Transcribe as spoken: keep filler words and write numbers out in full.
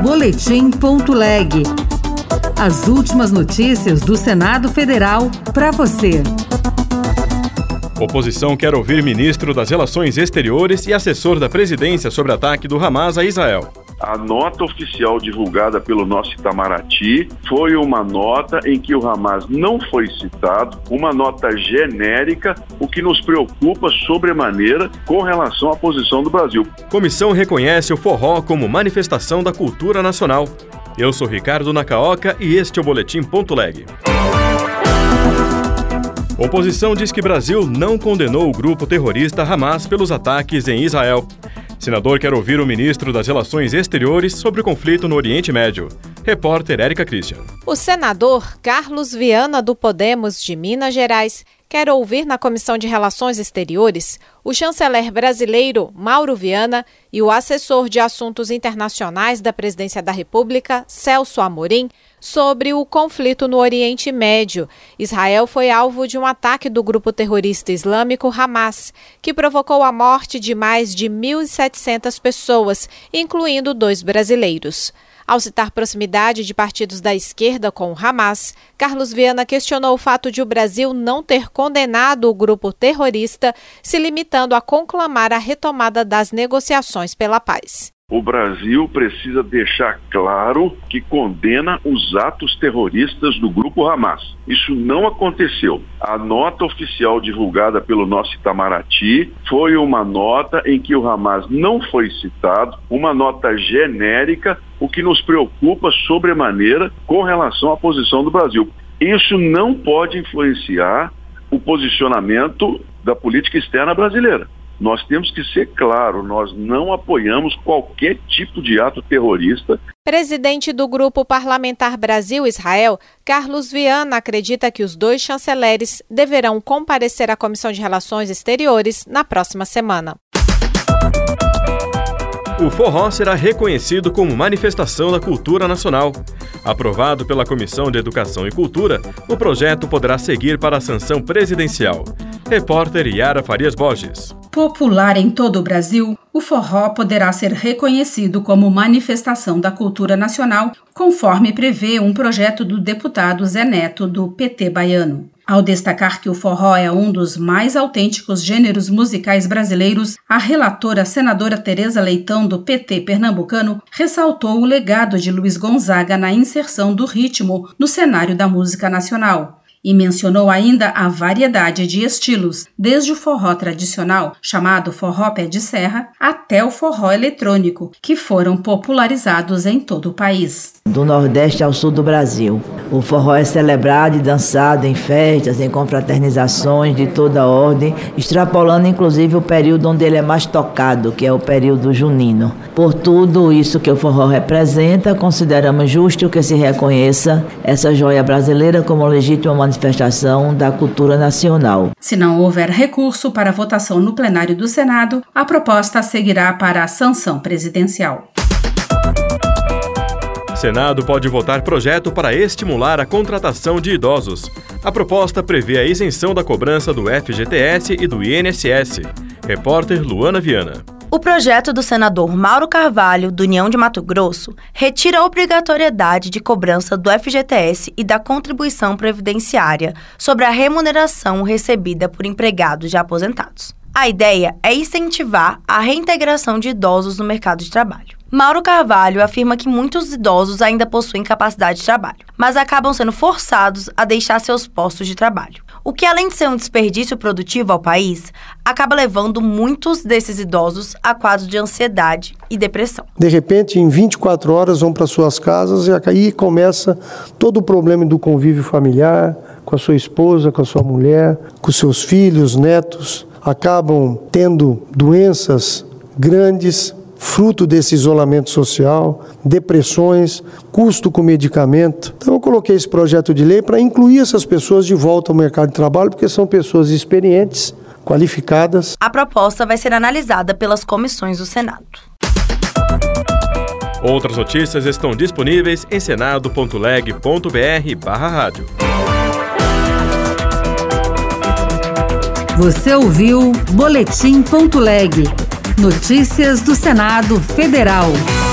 boletim ponto leg. As últimas notícias do Senado Federal para você. Oposição quer ouvir ministro das Relações Exteriores e assessor da presidência sobre ataque do Hamas a Israel. A nota oficial divulgada pelo nosso Itamaraty foi uma nota em que o Hamas não foi citado, uma nota genérica, o que nos preocupa sobremaneira com relação à posição do Brasil. Comissão reconhece o forró como manifestação da cultura nacional. Eu sou Ricardo Nakaoka e este é o boletim ponto leg. Oposição diz que Brasil não condenou o grupo terrorista Hamas pelos ataques em Israel. Senador quer ouvir o ministro das Relações Exteriores sobre o conflito no Oriente Médio. Repórter Érica Christian. O senador Carlos Viana, do Podemos de Minas Gerais, quer ouvir na Comissão de Relações Exteriores o chanceler brasileiro Mauro Viana e o assessor de Assuntos Internacionais da Presidência da República, Celso Amorim, sobre o conflito no Oriente Médio. Israel foi alvo de um ataque do grupo terrorista islâmico Hamas, que provocou a morte de mais de mil e setecentas pessoas, incluindo dois brasileiros. Ao citar proximidade de partidos da esquerda com o Hamas, Carlos Viana questionou o fato de o Brasil não ter condenado o grupo terrorista, se limitando a conclamar a retomada das negociações pela paz. O Brasil precisa deixar claro que condena os atos terroristas do grupo Hamas. Isso não aconteceu. A nota oficial divulgada pelo nosso Itamaraty foi uma nota em que o Hamas não foi citado, uma nota genérica, o que nos preocupa sobremaneira com relação à posição do Brasil. Isso não pode influenciar o posicionamento da política externa brasileira. Nós temos que ser claro, nós não apoiamos qualquer tipo de ato terrorista. Presidente do Grupo Parlamentar Brasil-Israel, Carlos Viana acredita que os dois chanceleres deverão comparecer à Comissão de Relações Exteriores na próxima semana. O forró será reconhecido como manifestação da cultura nacional. Aprovado pela Comissão de Educação e Cultura, o projeto poderá seguir para a sanção presidencial. Repórter Yara Farias Borges. Popular em todo o Brasil, o forró poderá ser reconhecido como manifestação da cultura nacional, conforme prevê um projeto do deputado Zé Neto, do P T baiano. Ao destacar que o forró é um dos mais autênticos gêneros musicais brasileiros, a relatora senadora Tereza Leitão, do P T pernambucano, ressaltou o legado de Luiz Gonzaga na inserção do ritmo no cenário da música nacional. E mencionou ainda a variedade de estilos, desde o forró tradicional, chamado forró pé de serra, até o forró eletrônico, que foram popularizados em todo o país. Do Nordeste ao Sul do Brasil. O forró é celebrado e dançado em festas, em confraternizações de toda ordem, extrapolando inclusive o período onde ele é mais tocado, que é o período junino. Por tudo isso que o forró representa, consideramos justo que se reconheça essa joia brasileira como legítima manifestação da cultura nacional. Se não houver recurso para votação no plenário do Senado, a proposta seguirá para a sanção presidencial. Senado pode votar projeto para estimular a contratação de idosos. A proposta prevê a isenção da cobrança do F G T S e do I N S S. Repórter Luana Viana. O projeto do senador Mauro Carvalho, do União de Mato Grosso, retira a obrigatoriedade de cobrança do F G T S e da contribuição previdenciária sobre a remuneração recebida por empregados já aposentados. A ideia é incentivar a reintegração de idosos no mercado de trabalho. Mauro Carvalho afirma que muitos idosos ainda possuem capacidade de trabalho, mas acabam sendo forçados a deixar seus postos de trabalho, o que, além de ser um desperdício produtivo ao país, acaba levando muitos desses idosos a quadros de ansiedade e depressão. De repente, em vinte e quatro horas, vão para suas casas e aí começa todo o problema do convívio familiar, com a sua esposa, com a sua mulher, com seus filhos, netos, acabam tendo doenças grandes, fruto desse isolamento social, depressões, custo com medicamento. Então eu coloquei esse projeto de lei para incluir essas pessoas de volta ao mercado de trabalho, porque são pessoas experientes, qualificadas. A proposta vai ser analisada pelas comissões do Senado. Outras notícias estão disponíveis em senado ponto leg ponto br barra rádio. Você ouviu boletim ponto leg. Notícias do Senado Federal.